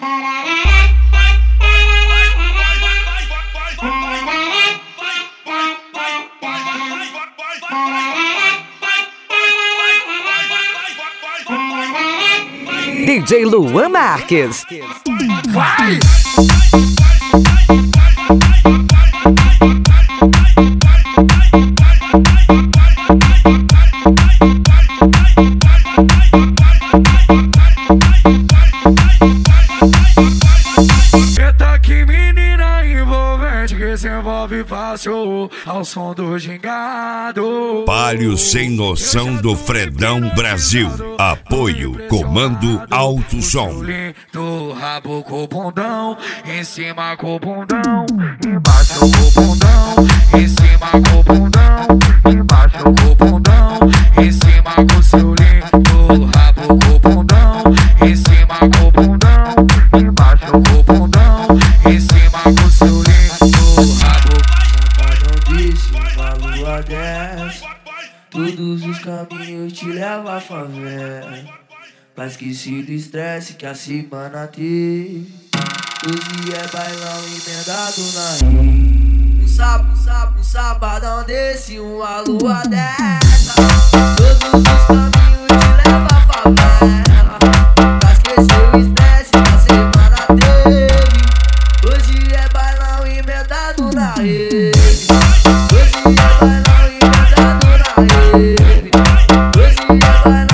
DJ Luan Marques. Vai! Eita que menina envolvente que se envolve fácil ao som do gingado. Palio Sem Noção do Fredão Brasil. Apoio Comando Alto Som. Do rabo com o bundão, em cima com o bundão, embaixo com o bundão, em cima com o bundão, embaixo com o bundão, em cima com o seu lindo rabo com o bundão, em cima com o bundão, embaixo com o bundão, em cima com o seu lindo rabo. Não disse uma lua dessa, todos os caminhos te levam à favela. Pra esquecer do estresse que a semana teve. Hoje é bailão emendado na rede. Um sabadão desse, uma lua dessa. Todos os caminhos te levam à favela. Pra esquecer o estresse que a semana teve. Hoje é bailão emendado na rede. Hoje é bailão emendado na rede. Hoje é bailão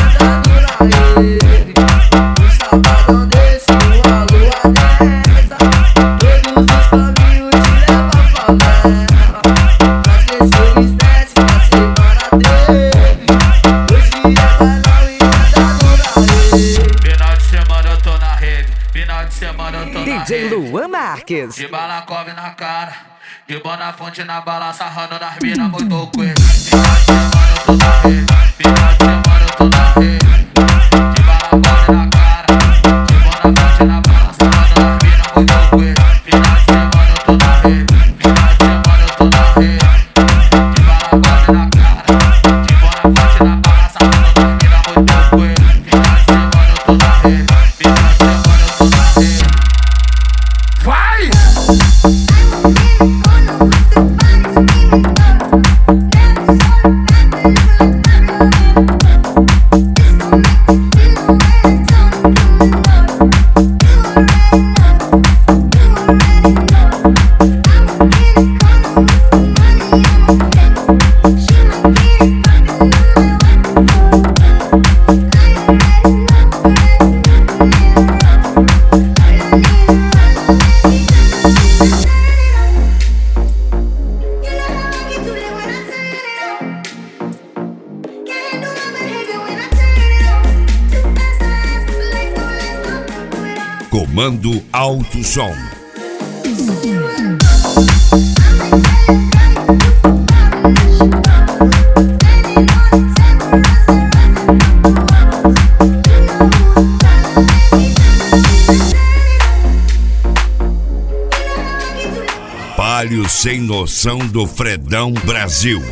sabadão desse, uma lua dessa. Todos os caminhos te levam à favela. Pra esquecer o estresse que a semana teve. Hoje é bailão emendado na rede. Final de semana eu tô na rede, final de semana eu tô na rede. DJ Luan Marques. De balacove na cara, de bona fonte na bala, sarrando nas mina muito coelho. Final de semana eu tô na rede, final de semana eu tô na rede. De balacove na cara, de bona fonte na bala, sarrando nas mina muito coelho. Final de semana eu tô na rede, final de semana eu tô na rede. De balacove na cara, de bona fonte na bala, sarrando nas mina muito coelho. Final de semana eu tô na rede, final de semana eu tô na rede. Vai! Comando Alto Som. Palio Sem Noção do Fredão Brasil.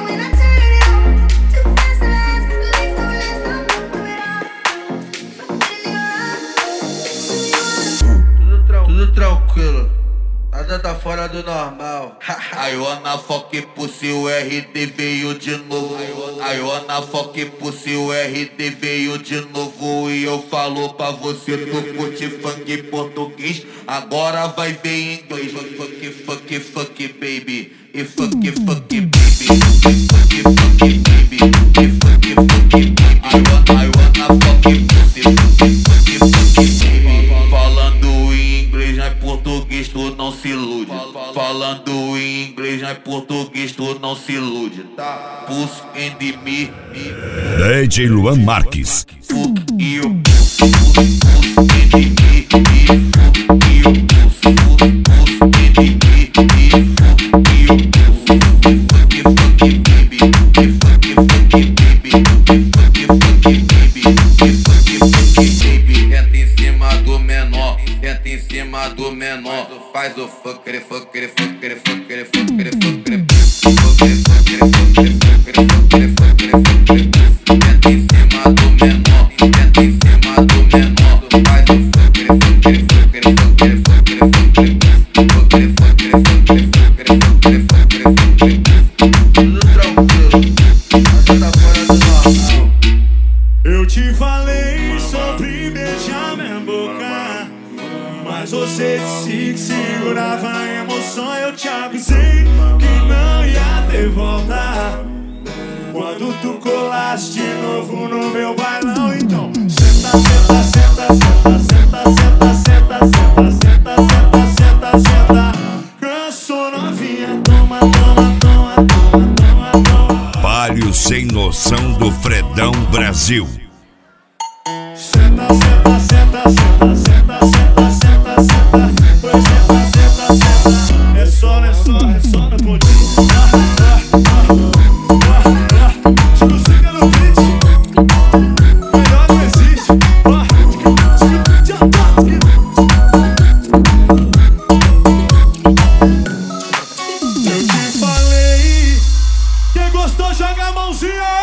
Tudo tranquilo, nada tá fora do normal. I wanna fuck pussy, o RD veio de novo. I wanna fuck pussy, o RD veio de novo. E eu falo pra você, tu curte funk português, agora vai ver em inglês. Fuck, fuck, fuck, baby. E fuck, fuck, baby. E fuck, fuck, baby. E fuck, fuck, baby. I wanna fuck pussy, fuck, fuck, baby. Falando em inglês, não é português, tu não se ilude. Falando em inglês, não é português, tu não se ilude, tá? Pussy and me. DJ Luan Marques. Fuck you, pussy and me. Fuck you, pussy and me. Fuck you, fuck, fuck, baby. Fuck, fuck, baby. Fuck, fuck, baby. Fuck, fuck, baby. Entra em cima do menor, entra em cima do menor. Faz o fucker, fucker, fucker, fucker, fucker, fucker. Entra em cima do menor, entra em cima do menor. Faz o fucker. Eu te falei sobre beijar minha boca, mas você disse que segurava a emoção. Eu te avisei que não ia ter volta quando tu colaste de novo no meu bailão. Então senta, senta, senta, senta, senta, senta, senta, senta, senta, senta, senta, senta. Cansou novinha, toma, toma, toma, toma, toma, toma. Palio Sem Noção do Fredão Brasil. Senta, senta, senta, senta, senta, senta, senta, senta. Pois senta, senta, senta. É só no pontinho. Escusiga no beat. Melhor não existe. Eu te falei. Quem gostou, joga a mãozinha.